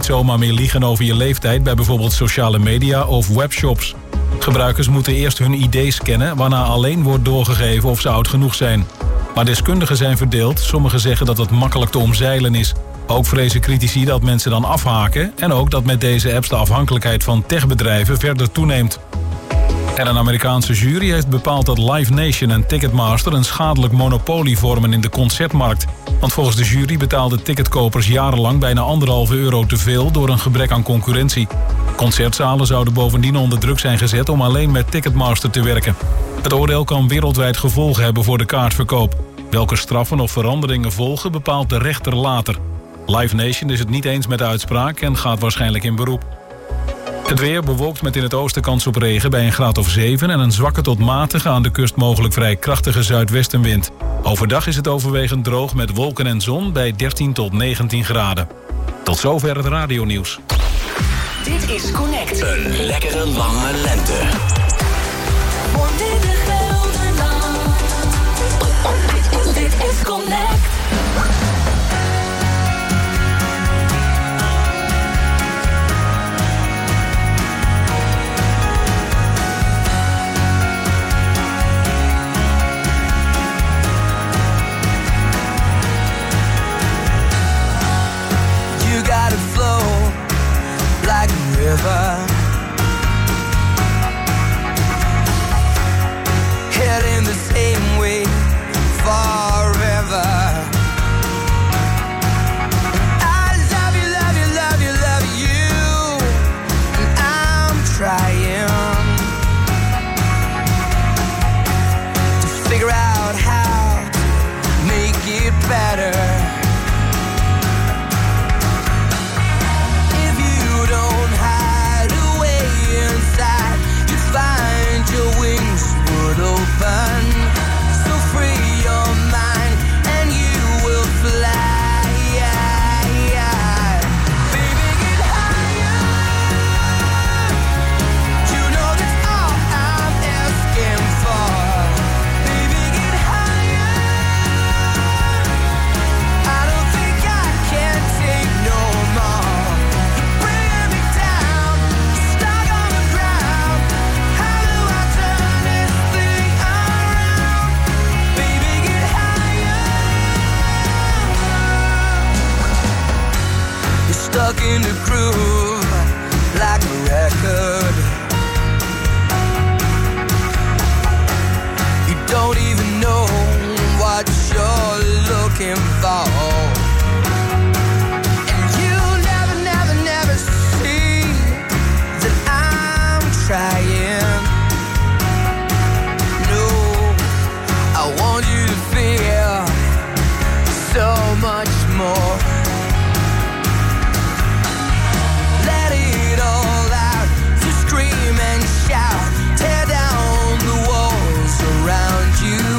niet zomaar meer liegen over je leeftijd bij bijvoorbeeld sociale media of webshops. Gebruikers moeten eerst hun ID scannen, waarna alleen wordt doorgegeven of ze oud genoeg zijn. Maar deskundigen zijn verdeeld. Sommigen zeggen dat het makkelijk te omzeilen is. Ook vrezen critici dat mensen dan afhaken en ook dat met deze apps de afhankelijkheid van techbedrijven verder toeneemt. En een Amerikaanse jury heeft bepaald dat Live Nation en Ticketmaster een schadelijk monopolie vormen in de concertmarkt. Want volgens de jury betaalden ticketkopers jarenlang bijna €1,5 te veel door een gebrek aan concurrentie. Concertzalen zouden bovendien onder druk zijn gezet om alleen met Ticketmaster te werken. Het oordeel kan wereldwijd gevolgen hebben voor de kaartverkoop. Welke straffen of veranderingen volgen bepaalt de rechter later. Live Nation is het niet eens met de uitspraak en gaat waarschijnlijk in beroep. Het weer bewolkt met in het oosten kans op regen bij een graad of 7... en een zwakke tot matige aan de kust mogelijk vrij krachtige zuidwestenwind. Overdag is het overwegend droog met wolken en zon bij 13 tot 19 graden. Tot zover het radionieuws. Dit is Connect. Een lekkere lange lente. Dit is Connect. You gotta flow like a river, heading the same way forever. I love you, love you, love you, love you, and I'm trying to figure out how to make it better. Find your wings would open, so free your mind and you will fly. Baby, get higher. You know that's all I'm asking for. Baby, get higher. I don't think I can take no more. You're bringing me down, stuck on the ground. Stuck in the groove like a record. You don't even know what you're looking for, and you never, never, never see that I'm trying. No, I want you to feel so much more. Scream and shout, tear down the walls around you.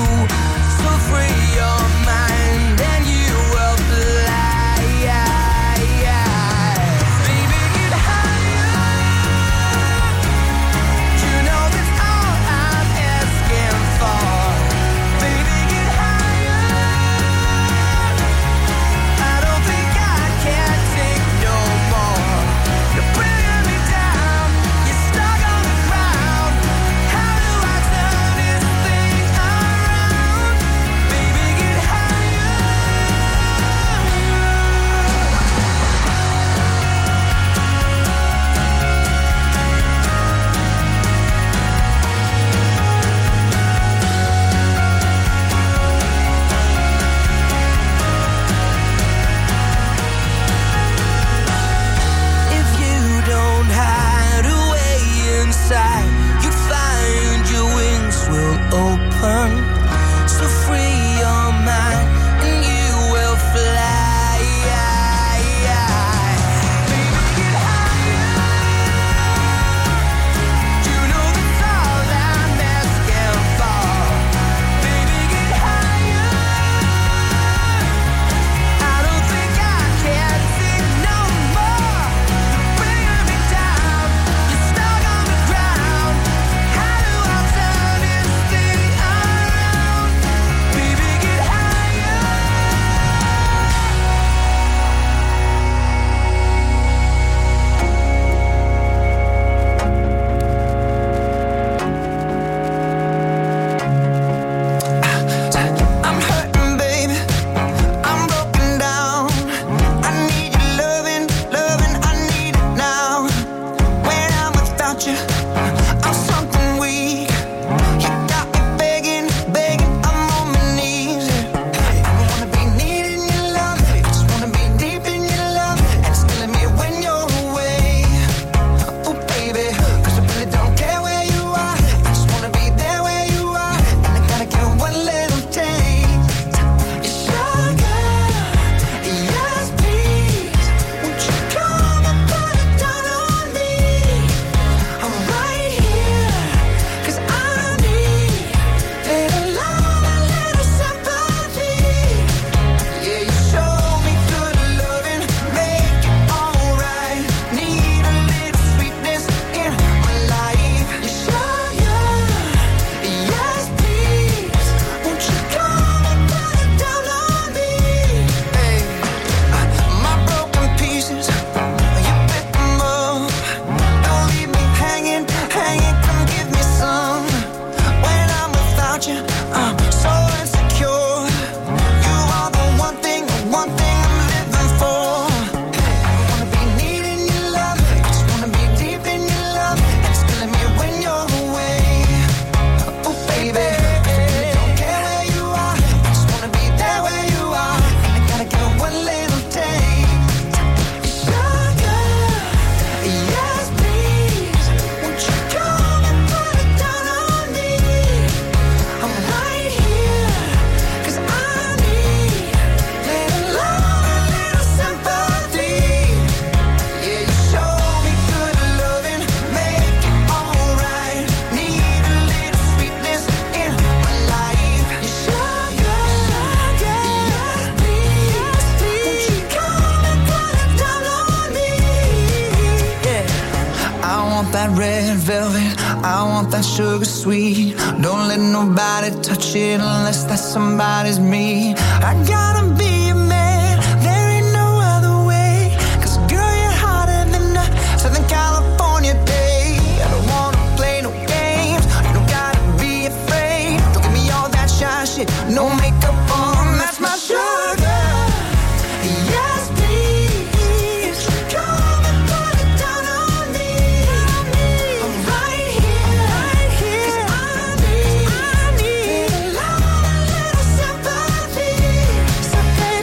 want that red velvet, I want that sugar sweet. Don't let nobody touch it unless that somebody's me. I gotta be a man, there ain't no other way. 'Cause girl, you're hotter than a Southern California day. I don't wanna play no games, you don't gotta be afraid. Don't give me all that shy shit, no makeup on, that's my sugar. Yes, please, come and put it down on me. I'm right here, 'cause I need a little sympathy. So baby,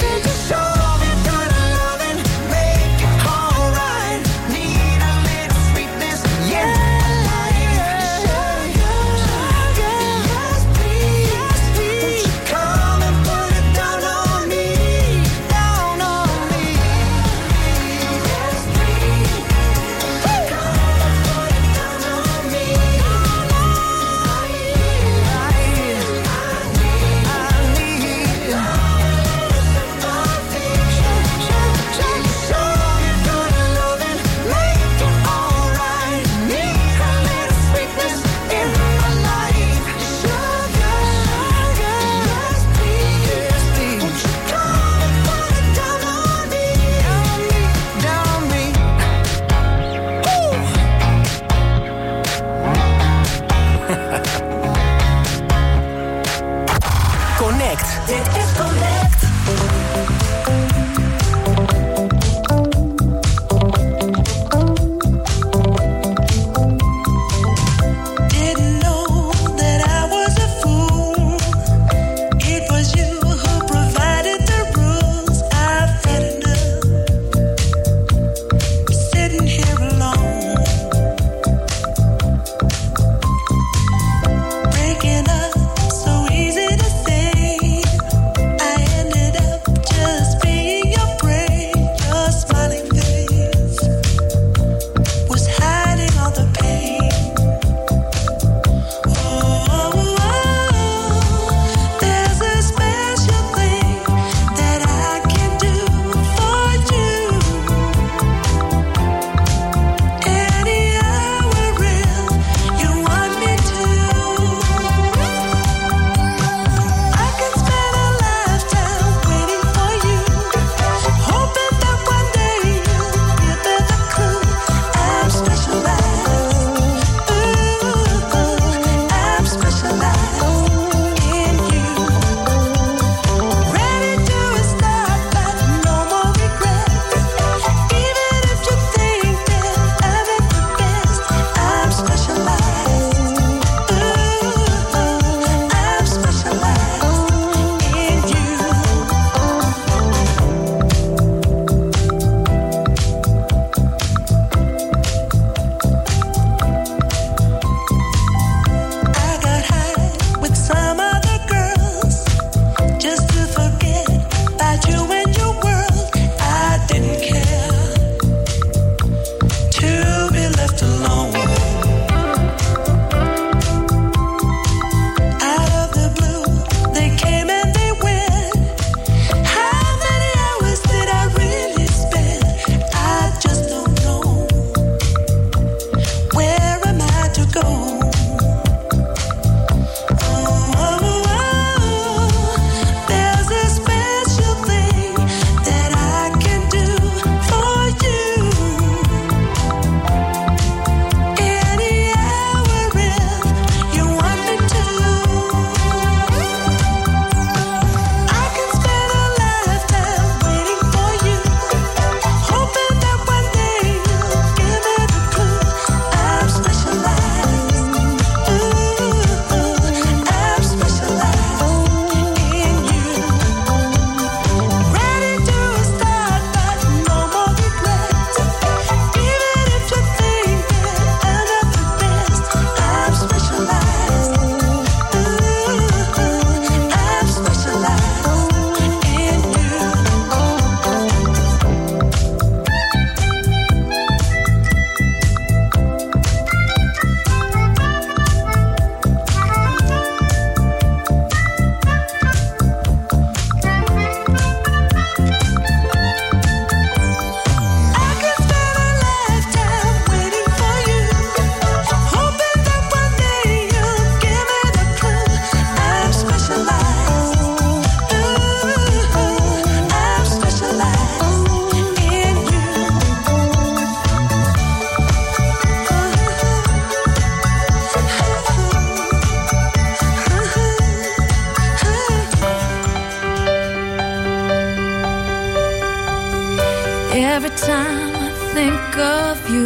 think of you,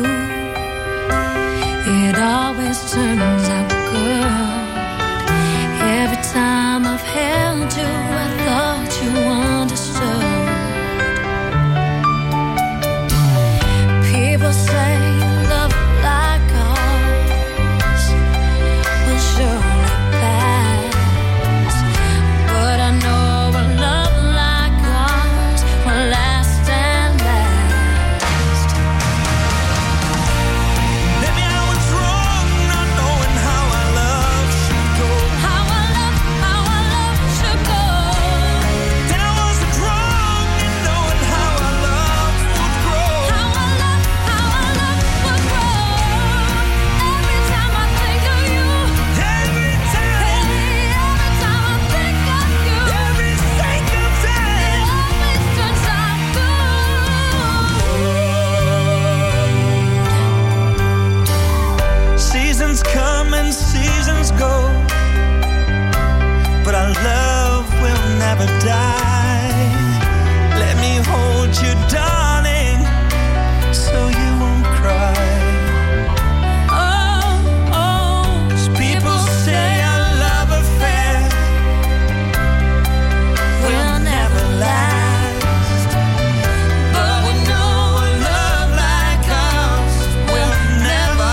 it always turns out good. Every time I've held you, I thought you understood. People say love like ours will surely pass, but I know a love like ours will last and last. Maybe I was wrong not knowing how our love should go. How our love should go. Then I wasn't wrong in knowing how our love would grow. How our love would grow. Every time I think of you, Every time, every time I think of you, every single it time. always turns out good. Seasons come and seasons go, but our love will never die. Let me hold you, darling, so you won't cry. People say our love affair will never last, but we know a love like ours will never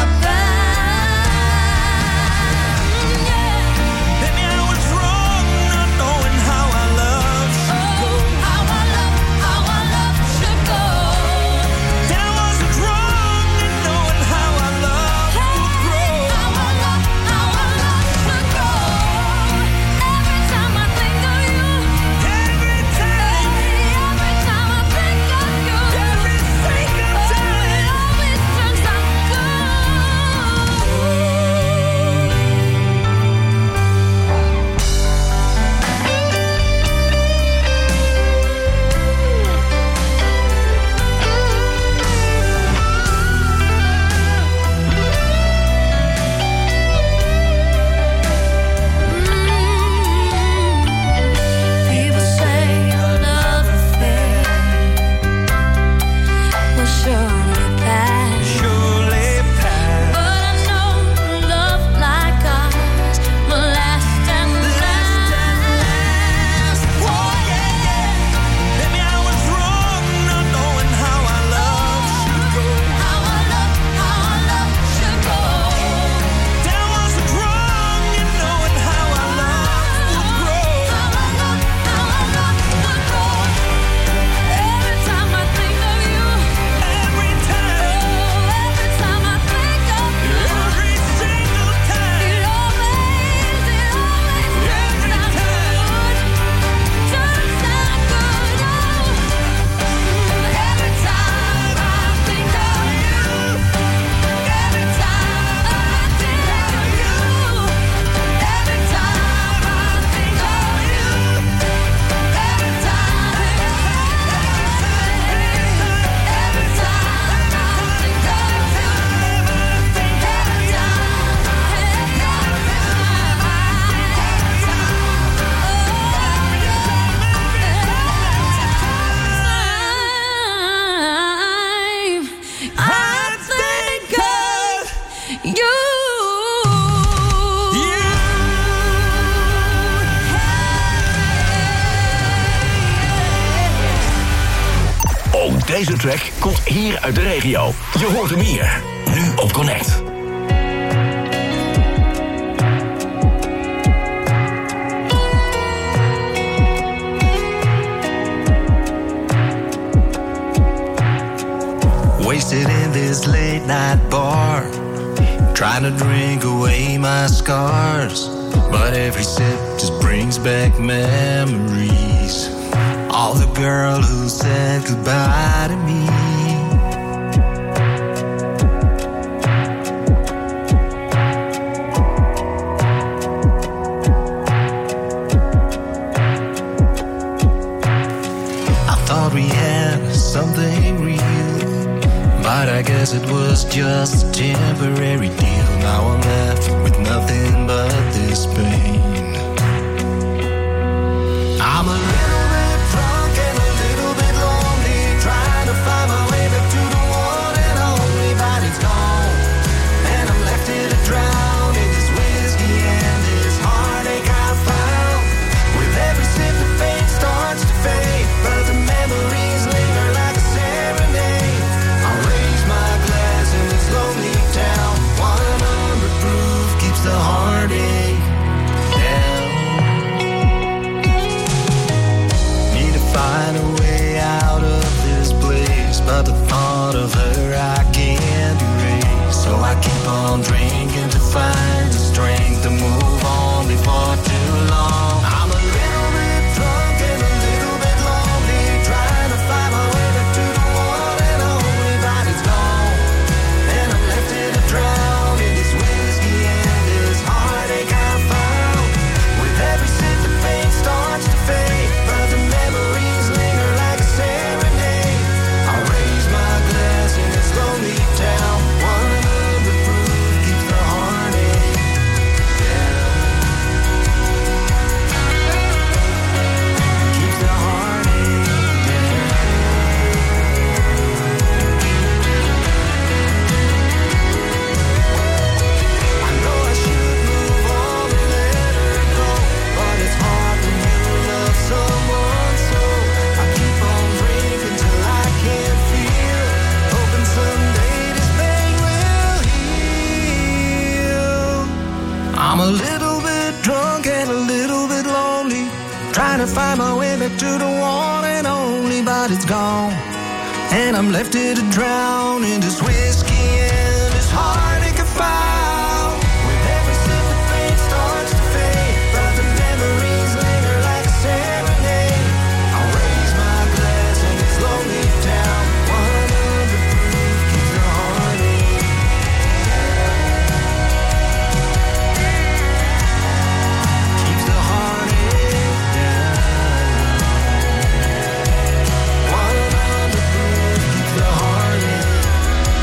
pass. Maybe I was wrong not knowing how our love should go. How our love should go. Then I wasn't wrong in knowing how our love would grow. How our love should go. Every time I think of you, Every time, every time I think of you, every single it time. always turns out People say a love affair will surely pass, Surely pass. but I know love like ours will last and last. Oh yeah, yeah. Maybe I was wrong not knowing how our love should go. How our love should go. Then I wasn't wrong in knowing how our love would grow. How our love would grow. Every time I think of you, Every time, every time I think of you, every single time. it always turns out good. Turns out good. Every time I think of you, every time I think of you, every time I think of you, every time, every time I think I think of you. Ook deze track komt hier uit de regio. Je hoort hem hier. Nu op Connect. Wasted in this late night bar, trying to drink away my scars, but every sip just brings back memories of the girl who said goodbye to me. I thought we had something real, but I guess it was just a temporary deal. Now I'm left with nothing but this pain. I'm a little bit drunk and a little bit lonely, trying to find my way back to the one and on drinking to find the strength to move on before too long. I'm a little bit drunk and a little bit lonely, trying to find my way back to the one and only, but it's gone, and I'm left here to drown in this whiskey and this heartache I found. With every sip the pain starts to fade, but the memories linger like a serenade. I raise my glass in this lonely town, one of the proof keeps the heartache down. Keeps the heartache down. I know I should move on and let her go, but it's hard when you love someone so. I keep on drinking till I can't feel, hoping someday this pain will heal. I'm a little bit drunk and a little bit lonely, trying to find my way back to the one and only, but it's gone, and I'm left here to drown in this whiskey and this heartache I found. With every sip the pain starts to fade, but the memories linger like a serenade. I raise my glass in this lonely town, one of the proof keeps the heartache down. Keeps the heartache down. One of the proof keeps the heartache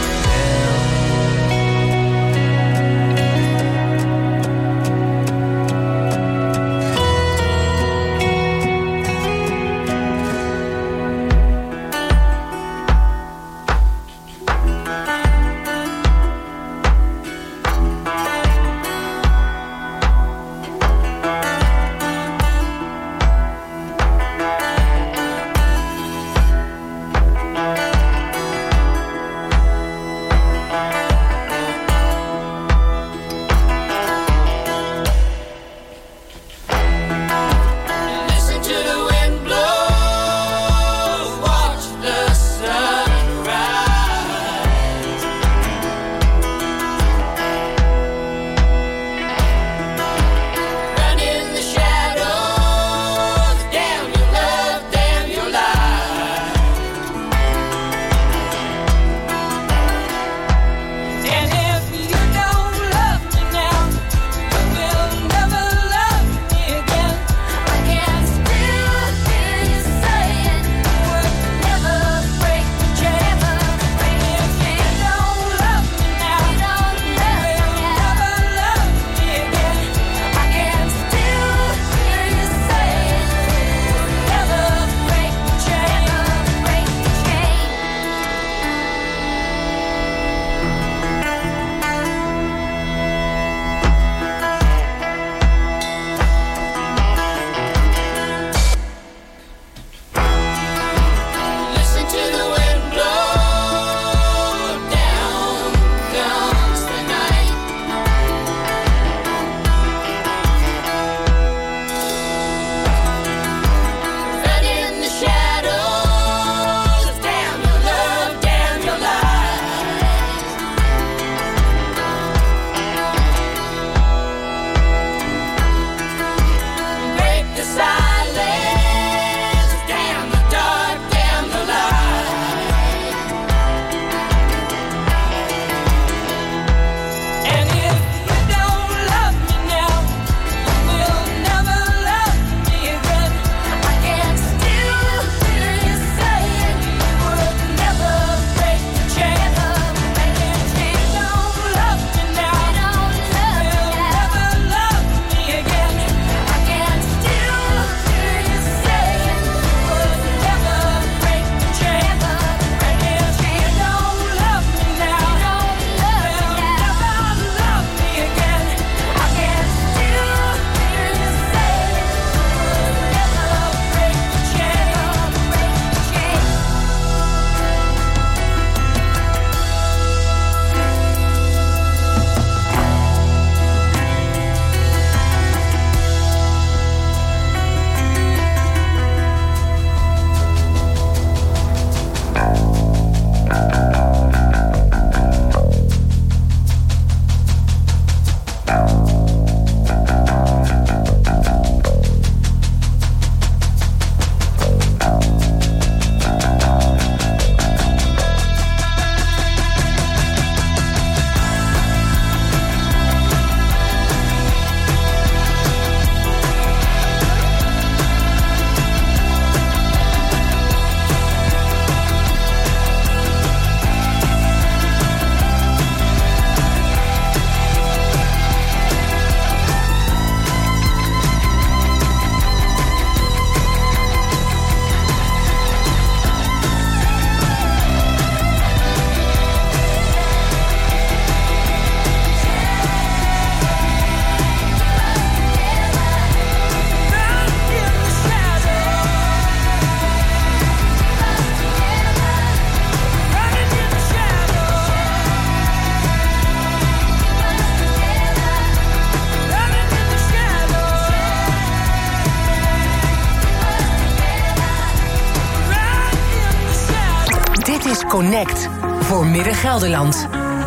Connect voor Midden-Gelderland.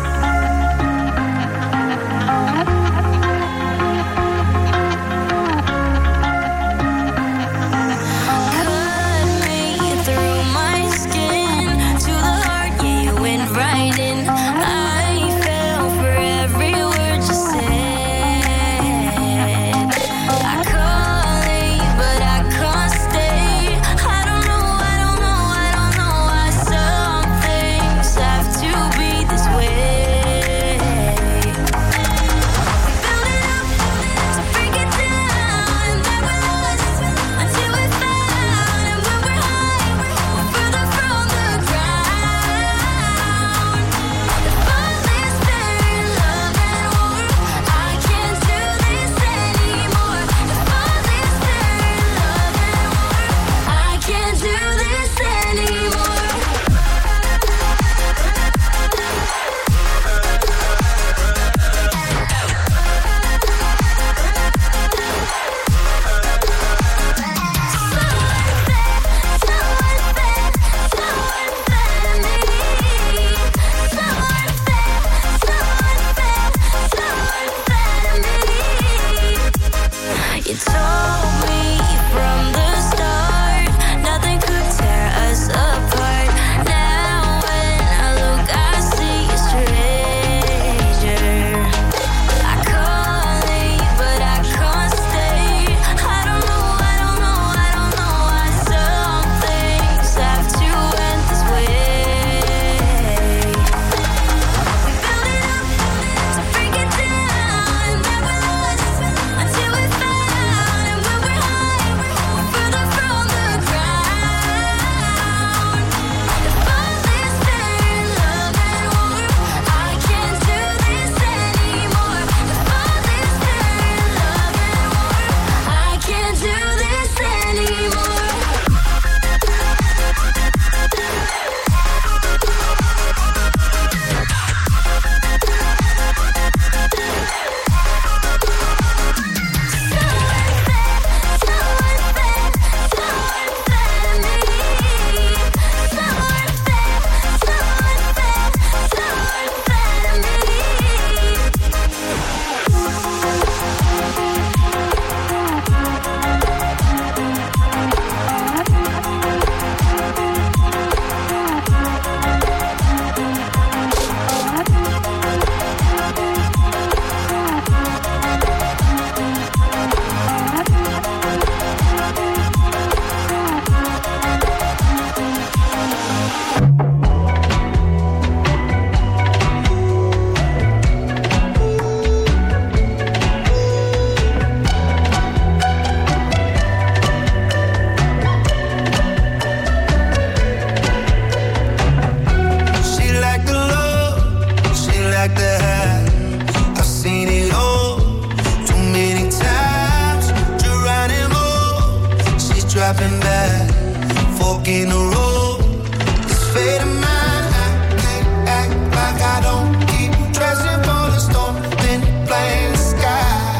dropping back, fork in the road. This fate of mine, I can't act like I don't keep dressing for the storm, then playing the sky.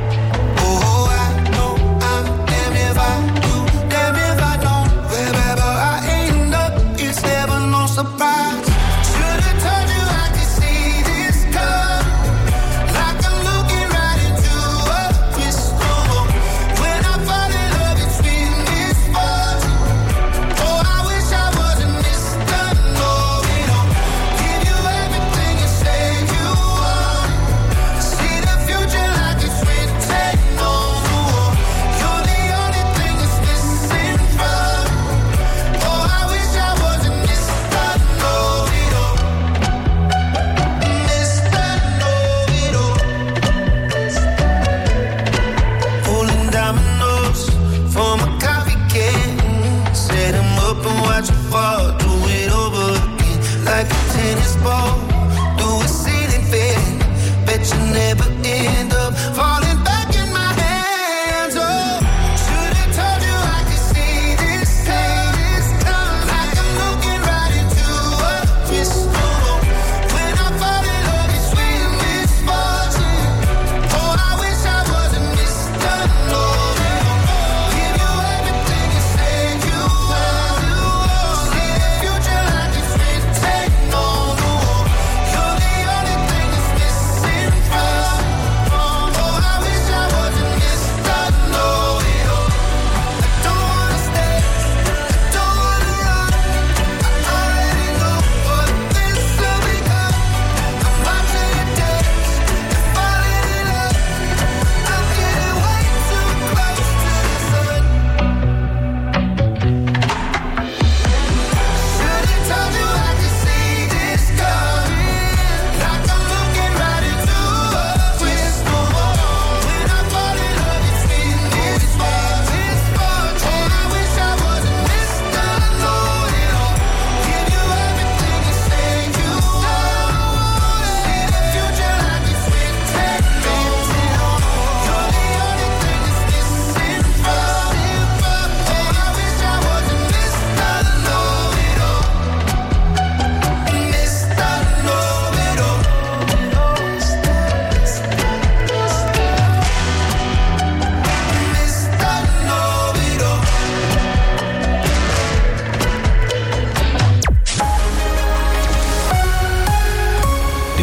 Oh, I know I'm damn if I do, damn if I don't. Wherever I end up, it's never no surprise. Should've told you I could see this coming, like I'm looking right into a crystal ball. When I fall in love, it's been this fortune. Oh, I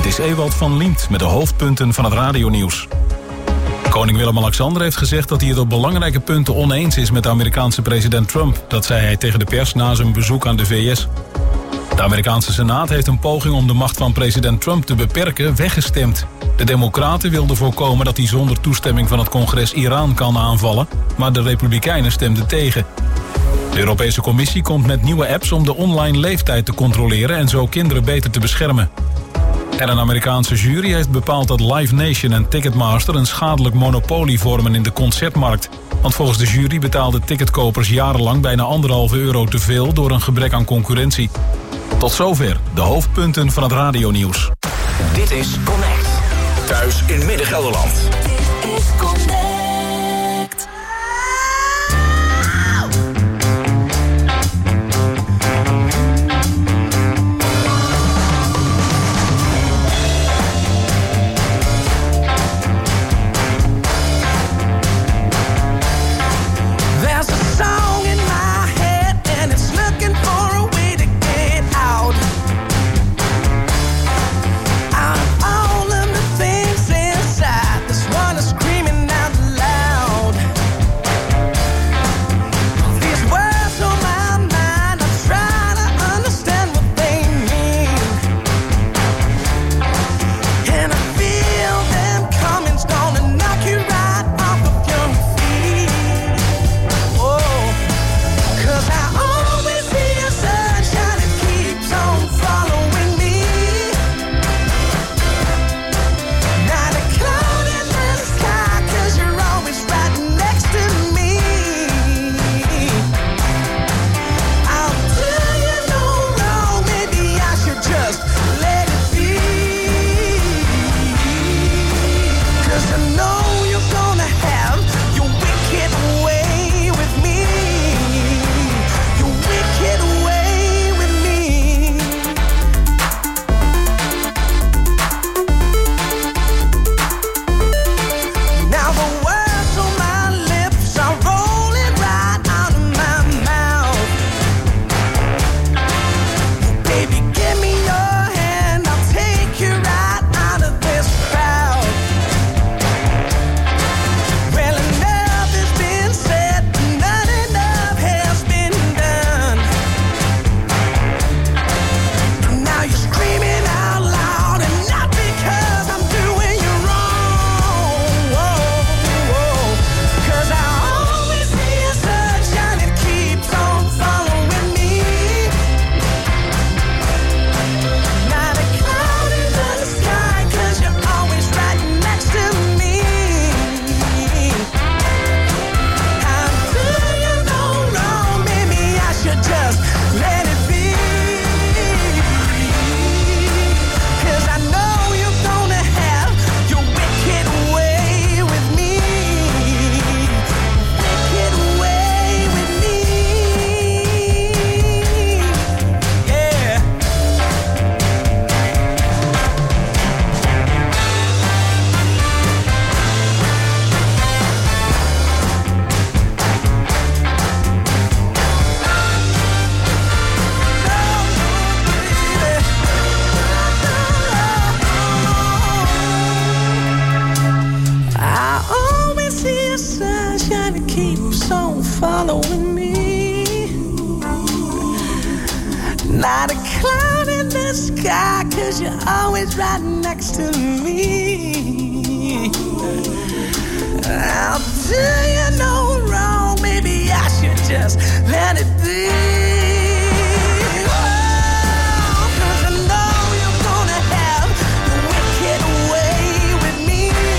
Dit is Ewald van Liemt met de hoofdpunten van het radionieuws. Koning Willem-Alexander heeft gezegd dat hij het op belangrijke punten oneens is met de Amerikaanse president Trump. Dat zei hij tegen de pers na zijn bezoek aan de VS. De Amerikaanse Senaat heeft een poging om de macht van president Trump te beperken weggestemd. De Democraten wilden voorkomen dat hij zonder toestemming van het congres Iran kan aanvallen, maar de Republikeinen stemden tegen. De Europese Commissie komt met nieuwe apps om de online leeftijd te controleren en zo kinderen beter te beschermen. En een Amerikaanse jury heeft bepaald dat Live Nation en Ticketmaster een schadelijk monopolie vormen in de concertmarkt. Want volgens de jury betaalden ticketkopers jarenlang bijna €1,5 te veel door een gebrek aan concurrentie. Tot zover de hoofdpunten van het radionieuws. Dit is Connect. Thuis in Midden-Gelderland. Dit is Connect. There's a song in my head and it's looking for a way to get out. Out of all of the things inside, this one is screaming out loud. These words on my mind, I'm trying to understand what they mean. And I feel them coming, it's gonna knock you right off of your feet. Oh, 'cause I always see a sunshine, it keeps on following me. Not a cloud in the sky, 'cause you're always right next to me. I'll tell you no wrong, maybe I should just let it be. 'Cause I know you're gonna have your wicked way with me. Your wicked way with me. Now the words on my lips are rolling right out of my mouth. Baby, give me your hand, I'll take you right out of this crowd. Well, enough has been said, not enough has been done. Now you're screaming out loud, and not because I'm doing you wrong. Whoa, whoa. 'Cause I always see a sunshine, it keeps on following me. Not a cloud in the sky, 'cause you're always right next to me. How do you know wrong? Maybe I should just let it be. 'Cause I know you're gonna have your wicked way with me. Wicked way with me. Yeah. I always see a sunshine that keeps on following me. Not a cloud in the sky, 'cause you're always right next to me. How do you know wrong? Maybe I should just let it be. Oh, 'cause I know you're gonna have your wicked way with me.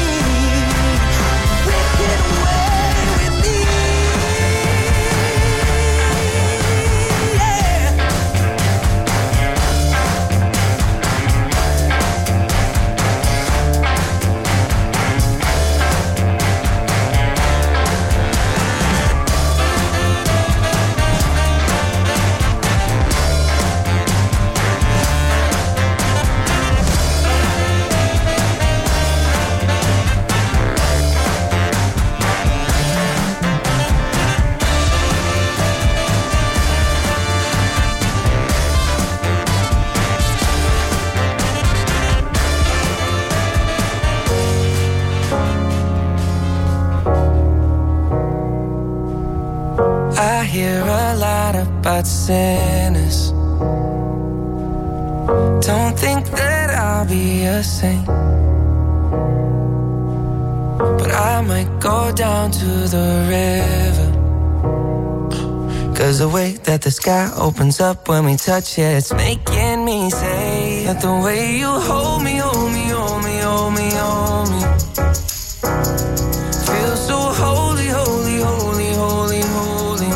Wicked way with me. Yeah. but sinners. Don't think that I'll be a saint, but I might go down to the river. 'Cause the way that the sky opens up when we touch it, it's making me say that the way you hold me, hold me, hold me, hold me, hold me, feels so holy, holy, holy, holy, holy.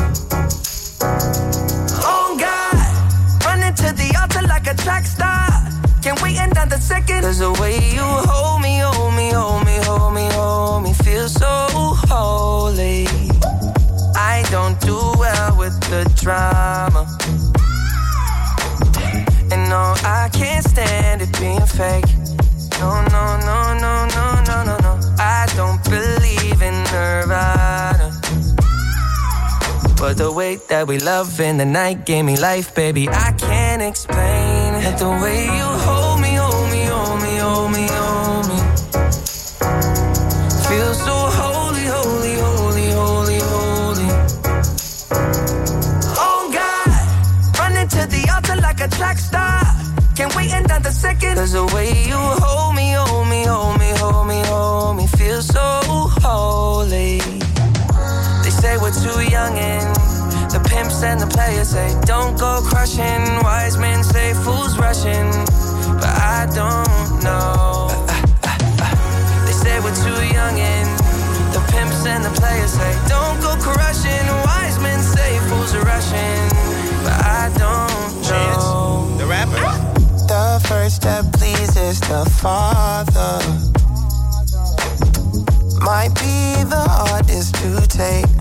Oh God, running to the altar like a track star. Can't wait another second. 'Cause the way you hold me, hold me, hold me, hold me, hold me, feels so holy. I don't do well with the drama, and no, I can't stand it being fake. No, no, no, no, no, no, no, no. I don't believe in Nirvana, but the way that we love in the night gave me life, baby. I can't explain it. The way you hold me, hold me, hold me, hold me, hold me, feels so holy, holy, holy, holy, holy. Oh God, running to the altar like a track star. Can't wait another second. 'Cause the way you hold me, hold me, hold me, hold me, hold me, feels so holy. They say we're too young and the pimps and the players say don't go crushing. Wise men say fools rushing, but I don't know. They say we're too young and the pimps and the players say don't go crushing. Wise men say fools are rushing, but I don't know. Chance, the rapper. The first step pleases the Father, might be the hardest to take,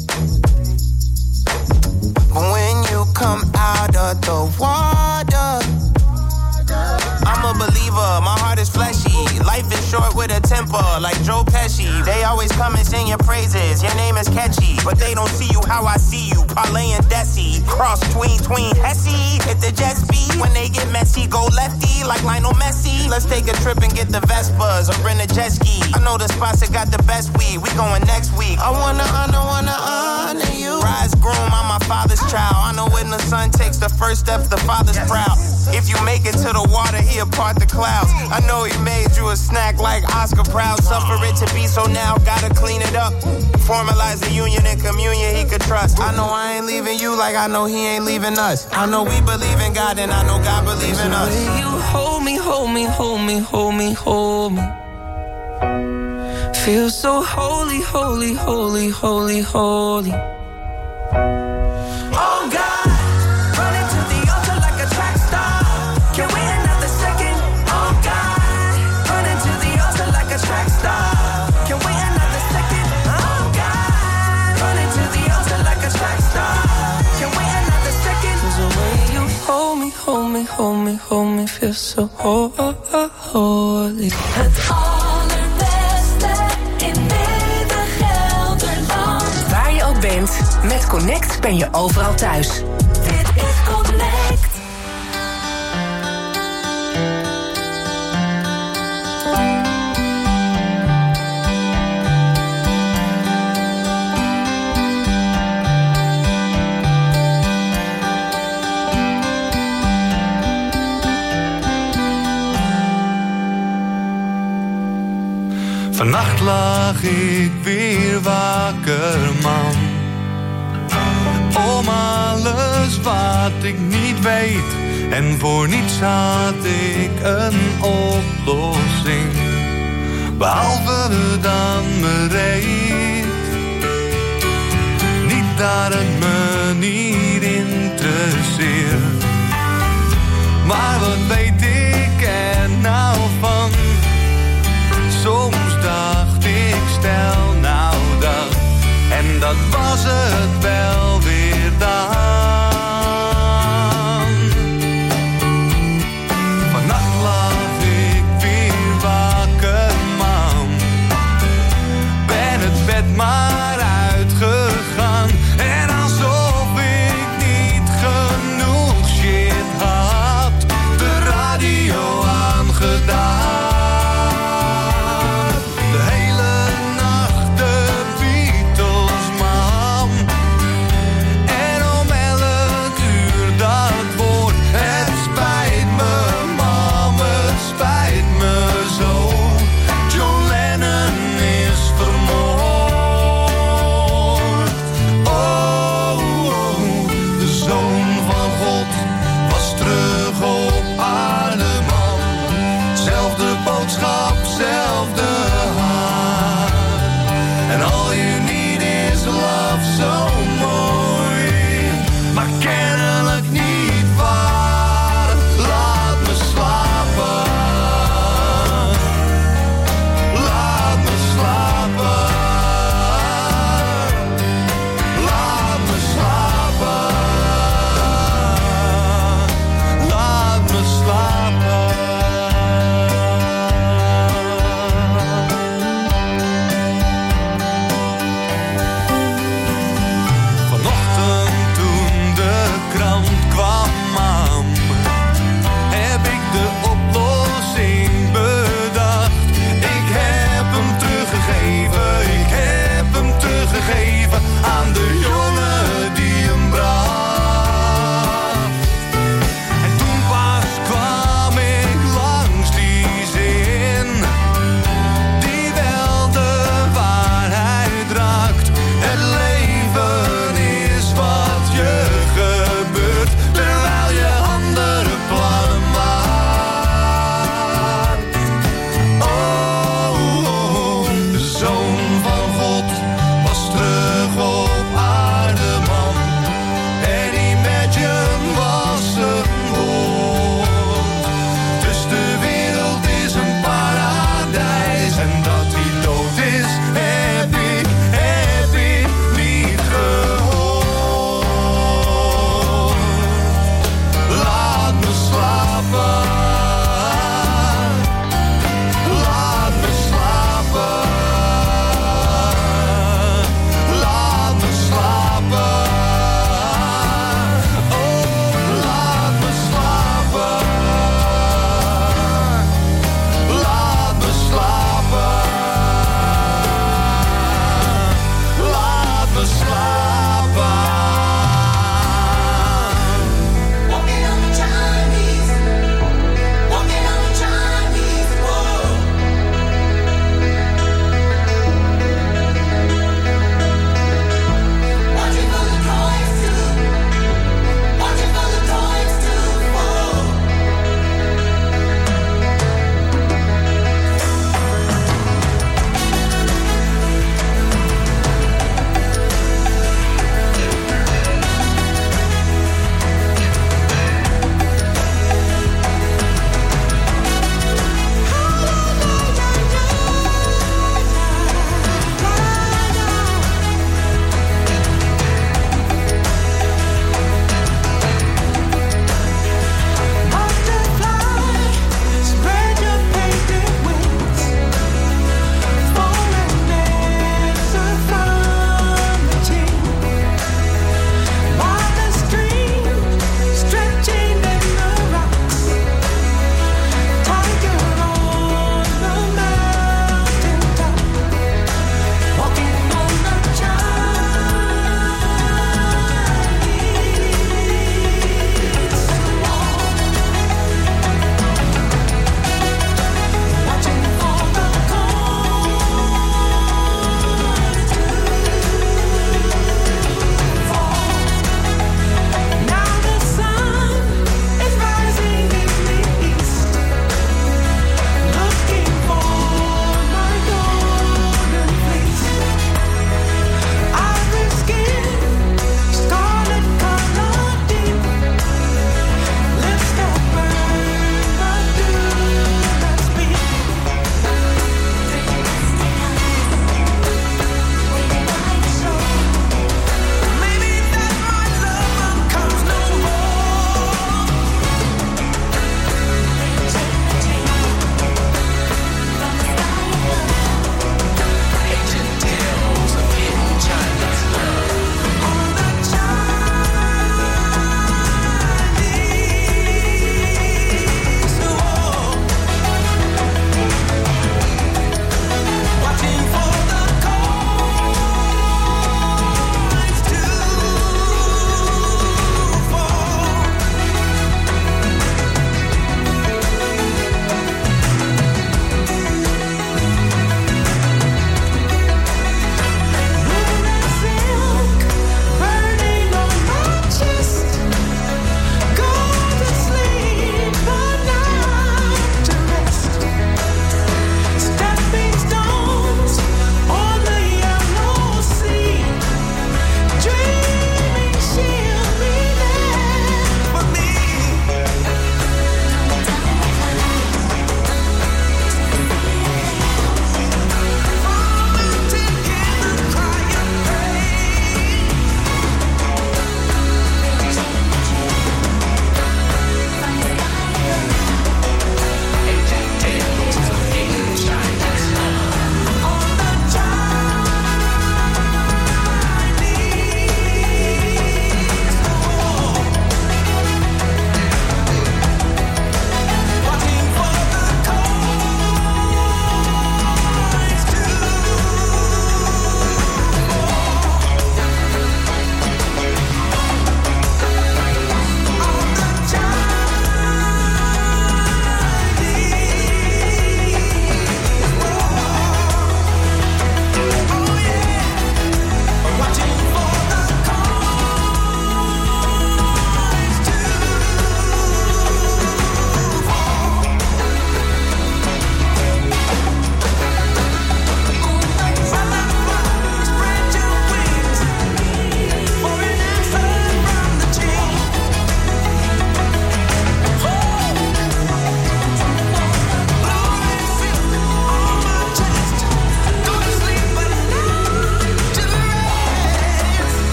but when you come out of the water, I'm a believer, my heart is fleshy. Life is short with a temper, like Joe Pesci. They always come and sing your praises, your name is catchy, but they don't see you how I see you. Parlay and Desi, cross tween Hesse. Hit the jet speed, when they get messy, go lefty, like Lionel Messi. Let's take a trip and get the Vespas, or rent a jet ski. I know the spots that got the best weed, we going next week. I wanna honor you. Rise groom, I'm my father's child. I know when the son takes the first step, the father's proud. If you make it to the water, he'll part the clouds. I know he made you a snack like Oscar Proud. Suffer it to be, so now gotta clean it up. Formalize the union and communion he could trust. I know I ain't leaving you like I know he ain't leaving us. I know we believe in God and I know God believes in us. You hold me, hold me, hold me, hold me, hold me, feel so holy, holy, holy, holy, holy. Oh God, running to the altar like a track star. Can't wait another second. Oh God, running to the altar like a track star. Can't wait another second. Oh God, running to the altar like a track star. Can't wait another second. 'Cause the way you hold me, hold me, hold me, hold me, feel so holy. Het allerbeste in Midden-Gelderland. Waar je ook bent, met Connect ben je overal thuis. Dit is Connect. Vannacht lag ik weer wakker, man. Om alles wat ik niet weet. En voor niets had ik een oplossing. Behalve dan bereid. Niet dat het me niet interesseert. Maar wat weet ik er nou van? Soms dacht ik, stel nou dat. En dat was het wel weer dan. Vannacht lag ik weer wakker, man. Ben het bed maar uitgegaan. En alsof ik niet genoeg shit had. De radio aan.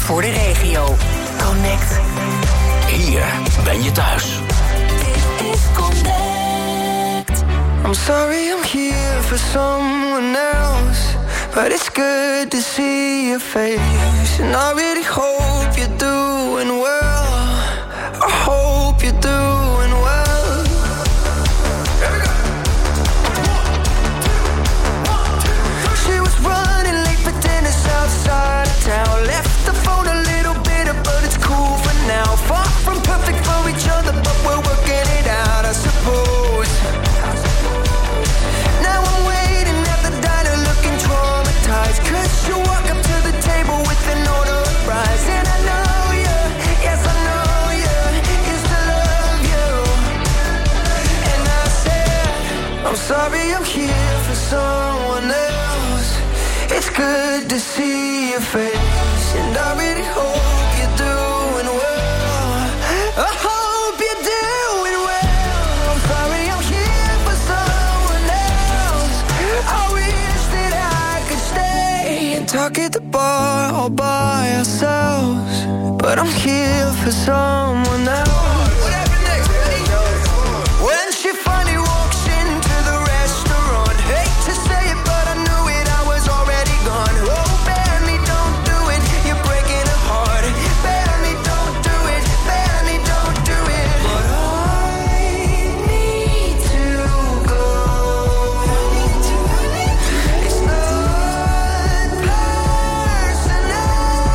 voor de regio. Connect. Hier ben je thuis. Dit is Connect. I'm sorry I'm here for someone else, but it's good to see your face. And I really hope you're doing well. I hope you're doing well. She was running late for dinner outside of town. Left the phone a little bitter, but it's cool for now. Far from perfect for each other, but we're working it out, I suppose. Now I'm waiting at the diner looking traumatized, 'cause you walk up to the table with an order of fries. And I know you, yes I know you, used to love you. And I said, I'm sorry I'm here for someone else. It's good to see your face, and I really hope you're doing well. I hope you're doing well. I'm sorry I'm here for someone else. I wish that I could stay and talk at the bar all by ourselves, but I'm here for someone else. What happened next? When she finally walks into the restaurant, hate to say it, but I knew it, I was already gone. Oh, Benny, don't do it, you're breaking her heart. Benny, don't do it, Benny, don't do it. But I need to go. It's not personal.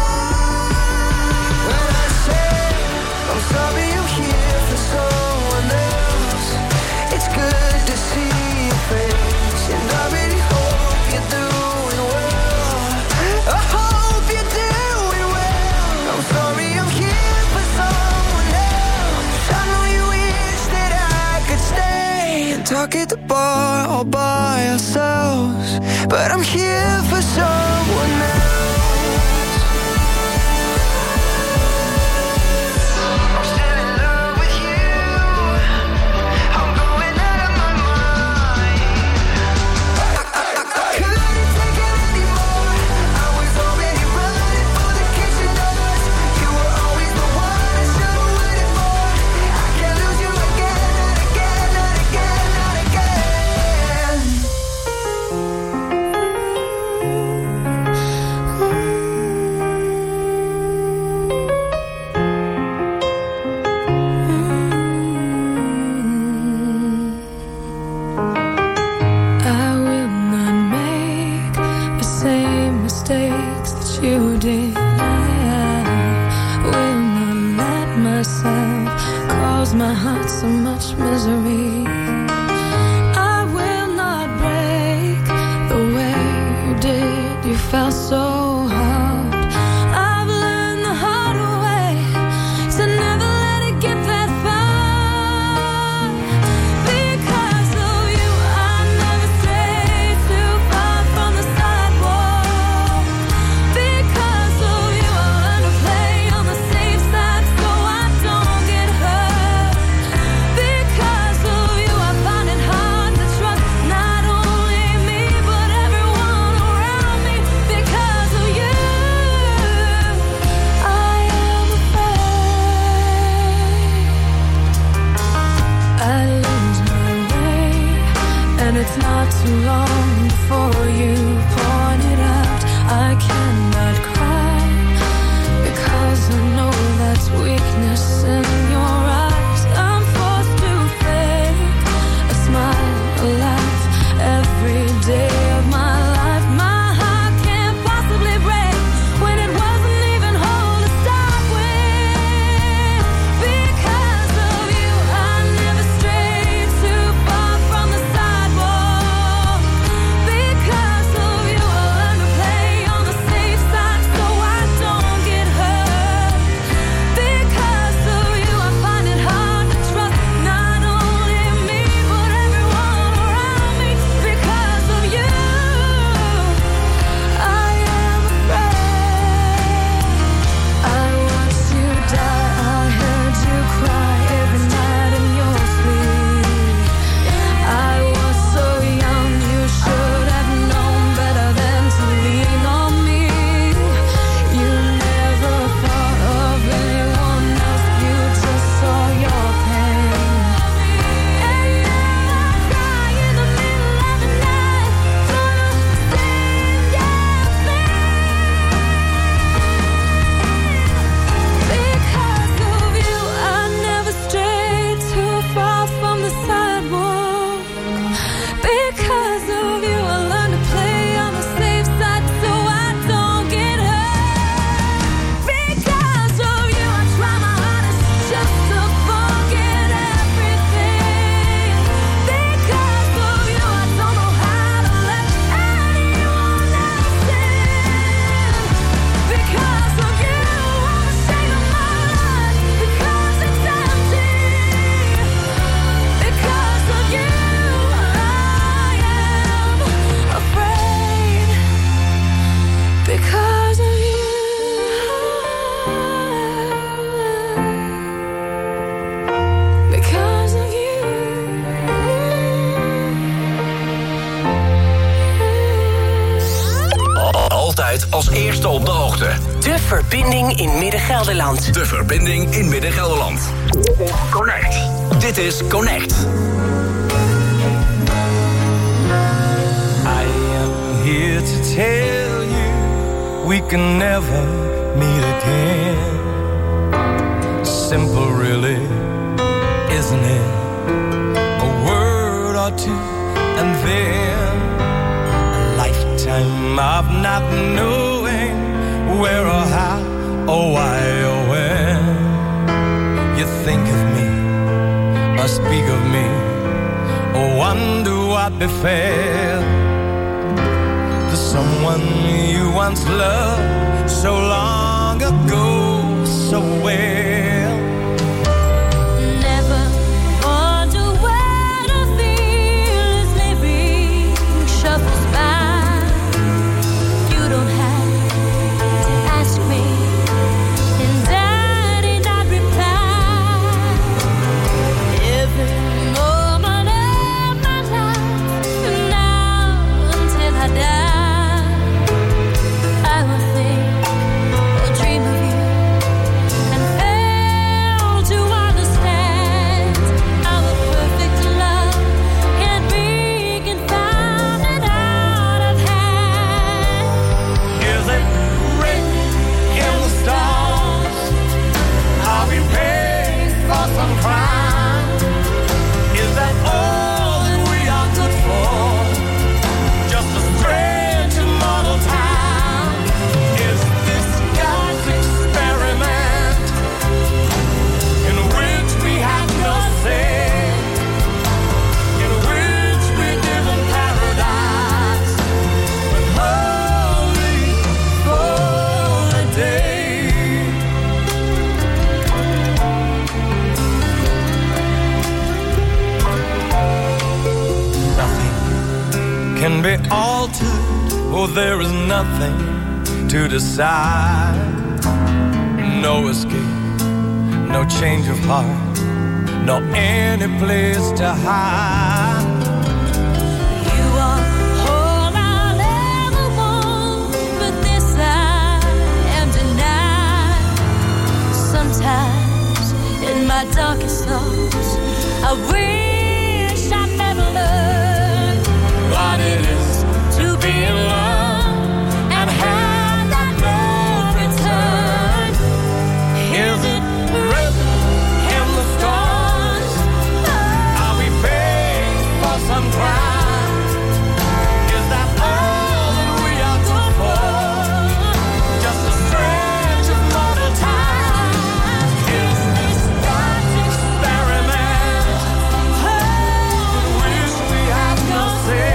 When I say I'm sorry I'm here for someone else, it's good to see your face, and I really hope you're doing well. I hope you're doing well. I'm sorry I'm here for someone else. I know you wish that I could stay and talk at the bar all by ourselves, but I'm here for someone else. I'm still in love with you. I'm going out of my mind. I couldn't take it anymore. I was already running for the kitchen doors. You were always the one I should've waited for. I can't lose you again, not again, not again, not again. I will not make the same mistakes that you did. I will not let myself cause my heart so much misery. I will not break the way you did. You felt so hard. I've learned the hard way to never let it get that far. Because of you, I never strayed too far from the sidewalk. Because of you, I learned to play on the safe side so I don't get hurt. Because of you, I find it hard to trust not only me but everyone around me. Because of you, I am afraid I lose my way, and it's not too long before you point it out. I cannot cry because I know that's weakness in your eyes. I'm forced to fake a smile, a laugh every day of my life. My heart can't possibly break when it wasn't even whole to start with. Because of you, I never strayed too far from the sidewalk. Because of als eerste op de hoogte. De verbinding in Midden-Gelderland. De verbinding in Midden-Gelderland. Connect. Dit is Connect. I am here to tell you we can never meet again. Simple really, isn't it? A word or two and then a lifetime of not knowing where or how or why or when. You think of me or speak of me or wonder what befell to someone you once loved so long ago so well. Never wonder where the fearless living shuffles by. You don't have to ask me, and I did not reply. Every moment of my life, from now until I die, I will think or dream of you. Can be altered, oh there is nothing to decide. No escape, no change of heart, no any place to hide. You are all I'll ever want, but this I am denied. Sometimes in my darkest thoughts, I wish I never learned what it is to be in love and have that no return. Is it written in the stars? Are we paying for some crime? Is that all that we are good for? Just a stretch of mortal time? Is this God's experiment? Oh, wish we had no say.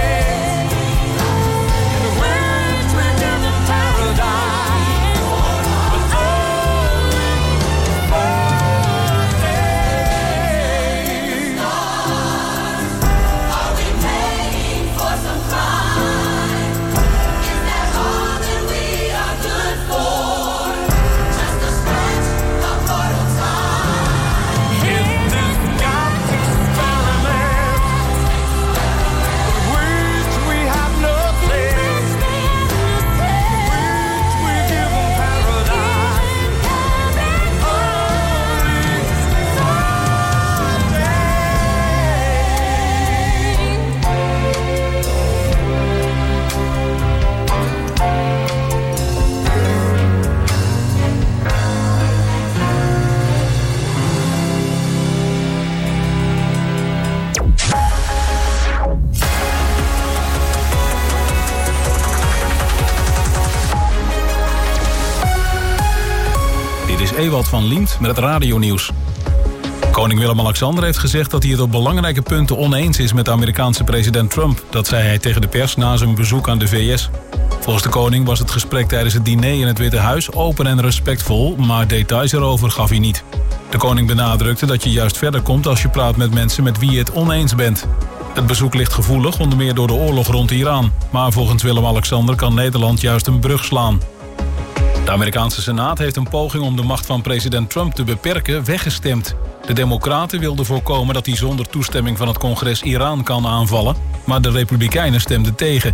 Ewald van Liemt met het radionieuws. Koning Willem-Alexander heeft gezegd dat hij het op belangrijke punten oneens is met de Amerikaanse president Trump. Dat zei hij tegen de pers na zijn bezoek aan de VS. Volgens de koning was het gesprek tijdens het diner in het Witte Huis open en respectvol, maar details erover gaf hij niet. De koning benadrukte dat je juist verder komt als je praat met mensen met wie je het oneens bent. Het bezoek ligt gevoelig, onder meer door de oorlog rond Iran. Maar volgens Willem-Alexander kan Nederland juist een brug slaan. De Amerikaanse Senaat heeft een poging om de macht van president Trump te beperken weggestemd. De Democraten wilden voorkomen dat hij zonder toestemming van het congres Iran kan aanvallen, maar de Republikeinen stemden tegen.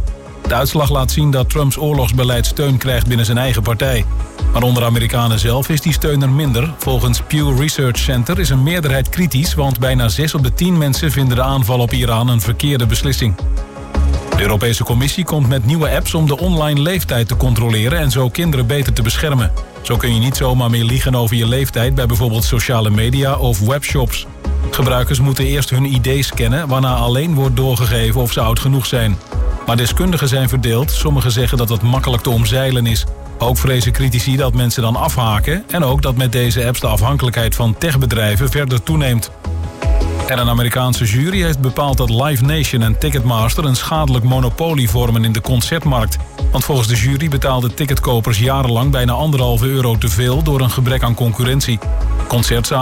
De uitslag laat zien dat Trumps oorlogsbeleid steun krijgt binnen zijn eigen partij. Maar onder Amerikanen zelf is die steun er minder. Volgens Pew Research Center is een meerderheid kritisch, want bijna 6 op de 10 mensen vinden de aanval op Iran een verkeerde beslissing. De Europese Commissie komt met nieuwe apps om de online leeftijd te controleren en zo kinderen beter te beschermen. Zo kun je niet zomaar meer liegen over je leeftijd bij bijvoorbeeld sociale media of webshops. Gebruikers moeten eerst hun ID scannen, waarna alleen wordt doorgegeven of ze oud genoeg zijn. Maar deskundigen zijn verdeeld. Sommigen zeggen dat het makkelijk te omzeilen is. Ook vrezen critici dat mensen dan afhaken en ook dat met deze apps de afhankelijkheid van techbedrijven verder toeneemt. En een Amerikaanse jury heeft bepaald dat Live Nation en Ticketmaster een schadelijk monopolie vormen in de concertmarkt. Want volgens de jury betaalden ticketkopers jarenlang bijna €1,5 te veel door een gebrek aan concurrentie. Concertzalen